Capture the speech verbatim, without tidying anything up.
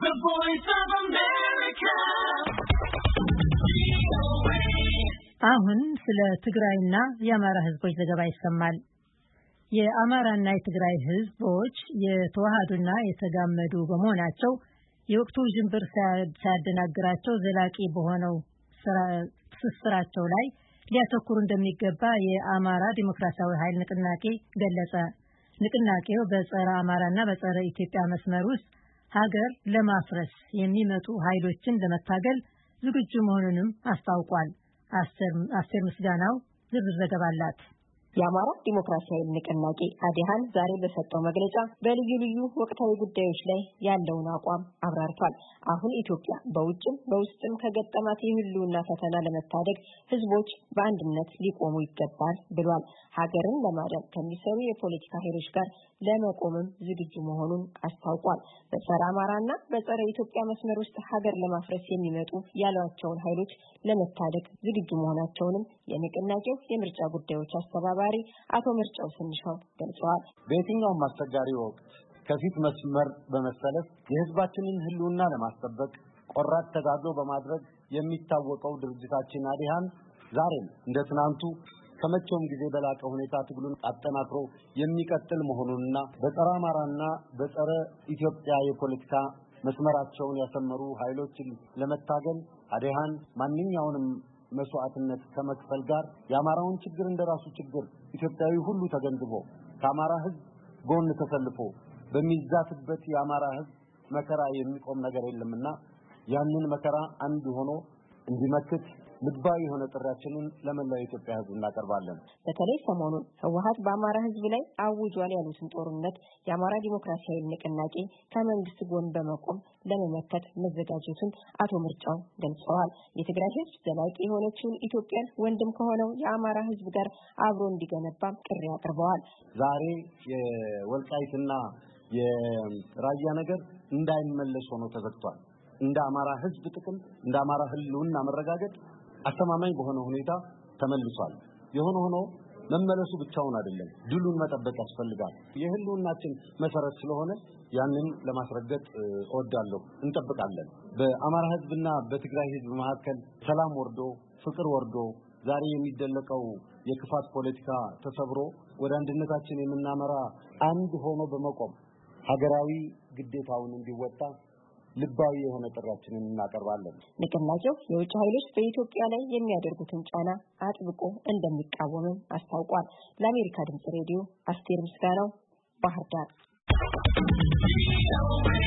The Voice of America. አሁን ስለ ትግራይና የአማራ ህዝቦች ዘገባ ይሰማል። የአማራና የትግራይ ህዝቦች የተዋሃዱና የተጋመዱ በመሆናቸው የወቅቱ ጅምብር ሳያደናግራቸው ዘላቂ በሆነው ትስስራቸው ላይ ሊያተኩሩ እንደሚገባ የአማራ ዲሞክራሲያዊ ኃይል ንቅናቄ ገለጸ። ንቅናቄው በጸረ አማራና በጸረ ኢትዮጵያ መስመር ውስጥ ሀገር ለማፍረስ የሚመጡ ኃይሎችን ለመታገል ዝግጁ መሆኑንም አስታውቋል። አስቴር ምስጋናው ዝርዝር ዘገባ አላት። የአማራ ዲሞክራሲያዊ ንቅናቄ አዲሃን ዛሬ በሰጠው መግለጫ በልዩ ልዩ ወቅታዊ ጉዳዮች ላይ ያለውን አቋም አብራርቷል። አሁን ኢትዮጵያ በውጭም በውስጥም ከገጠማት የህልውና ፈተና ለመታደግ ህዝቦች በአንድነት ሊቆሙ ይገባል ብሏል። ሀገርን ለማዳን ከሚሰሩ የፖለቲካ ኃይሎች ጋር ለመቆምም ዝግጁ መሆኑን አስታውቋል። በጸረ አማራና በጸረ ኢትዮጵያ መስመር ውስጥ ሀገር ለማፍረስ የሚመጡ ያሏቸውን ኃይሎች ለመታደግ ዝግጁ መሆናቸውንም የንቅናቄው የምርጫ ጉዳዮች አስተባባሪ አቶ ምርጫው ስንሻው ገልጸዋል። በየትኛውም አስቸጋሪ ወቅት ከፊት መስመር በመሰለፍ የህዝባችንን ህልውና ለማስጠበቅ ቆራጥ ተጋድሎ በማድረግ የሚታወቀው ድርጅታችን አዲሃን ዛሬም እንደ ትናንቱ ከመቼውም ጊዜ በላቀ ሁኔታ ትግሉን አጠናክሮ የሚቀጥል መሆኑንና በጸረ አማራና በጸረ ኢትዮጵያ የፖለቲካ መስመራቸውን ያሰመሩ ኃይሎችን ለመታገል አዲሃን ማንኛውንም መስዋዕትነት ከመክፈል ጋር የአማራውን ችግር እንደራሱ ችግር ኢትዮጵያዊ ሁሉ ተገንዝቦ ከአማራ ህዝብ ጎን ተሰልፎ በሚዛትበት የአማራ ህዝብ መከራ የሚቆም ነገር የለምና ያንን መከራ አንድ ሆኖ እንዲመክት ልባዊ የሆነ ጥሪያችንን ለመላው ኢትዮጵያ ህዝብ እናቀርባለን። በተለይ ሰሞኑን ህወሓት በአማራ ህዝብ ላይ አውጇል ያሉትን ጦርነት የአማራ ዲሞክራሲያዊ ንቅናቄ ከመንግስት ጎን በመቆም ለመመከት መዘጋጀቱን አቶ ምርጫው ገልጸዋል። የትግራይ ህዝብ ዘላቂ የሆነችውን ኢትዮጵያን ወንድም ከሆነው የአማራ ህዝብ ጋር አብሮ እንዲገነባ ጥሪ አቅርበዋል። ዛሬ የወልቃይትና የራያ ነገር እንዳይመለስ ሆኖ ተዘግቷል። እንደ አማራ ህዝብ ጥቅም እንደ አማራ ህልውና መረጋገጥ አስተማማኝ በሆነ ሁኔታ ተመልሷል። የሆነ ሆኖ መመለሱ ብቻውን አይደለም፣ ድሉን መጠበቅ ያስፈልጋል። የህልውናችን መሰረት ስለሆነ ያንን ለማስረገጥ እወዳለሁ። እንጠብቃለን። በአማራ ህዝብና በትግራይ ህዝብ መካከል ሰላም ወርዶ ፍቅር ወርዶ ዛሬ የሚደለቀው የክፋት ፖለቲካ ተሰብሮ ወደ አንድነታችን የምናመራ አንድ ሆኖ በመቆም ሀገራዊ ግዴታውን እንዲወጣ ልባዊ የሆነ ጥሪያችንን እናቀርባለን። ንቅናቄው የውጭ ኃይሎች በኢትዮጵያ ላይ የሚያደርጉትን ጫና አጥብቆ እንደሚቃወም አስታውቋል። ለአሜሪካ ድምጽ ሬዲዮ አስቴር ምስጋናው ባህር ዳር።